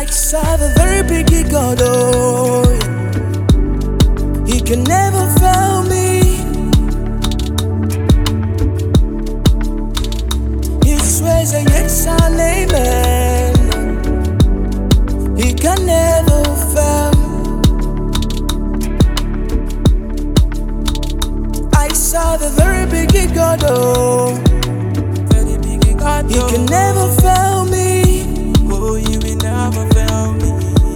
serve a very big God, oh yeah. He can never fail me. His ways are yes and amen. He can never fail. I serve a very big God, oh, Very big God, He can never fail me. oh, you will never fail me.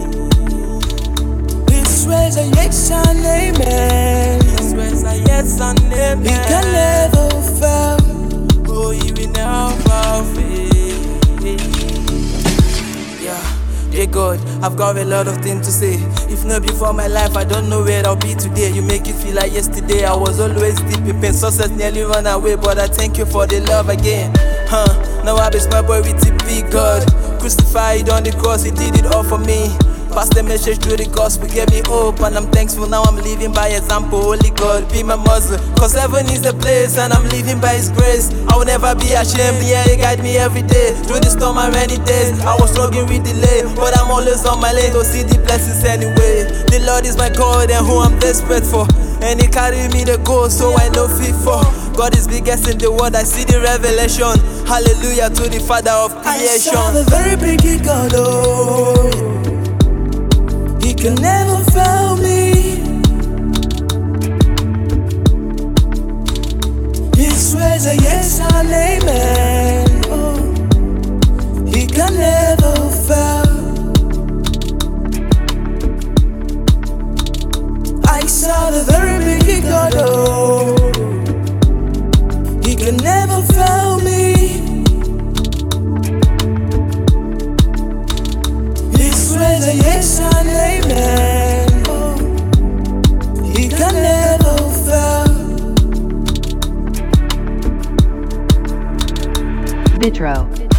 His ways are yes and amen. His ways are yes and amen. He can never fail. Oh, you will never fail. Yeah, dear God, I've got a lot of things to say. If not before my life, I don't know where I'll be today. You make it feel like yesterday I was always deep in pain. Success nearly run away, but I thank you for the love again. Now I be my boy with the big God. Crucified on the cross, He did it all for me. Pass the message through the gospel, gave me hope, and I'm thankful. Now I'm living by example. Holy God, be my muzzle, cause heaven is the place, and I'm living by His grace. I will never be ashamed, yeah, He guide me every day. Through the storm and rainy days, I was struggling with delay, but I'm always on my lane to see the blessings anyway. The Lord is my God and who I'm desperate for, and He carry me the goal, so I know fit for. God is biggest in the world, I see the revelation. Hallelujah to the Father of creation. I serve a very big God, oh yeah. He can never fail me. His ways are yes and amen. Oh, He can never fail. I serve a very big God, oh, He can never fail me. His ways are yes and amen. Oh, He can never fail. Vitro.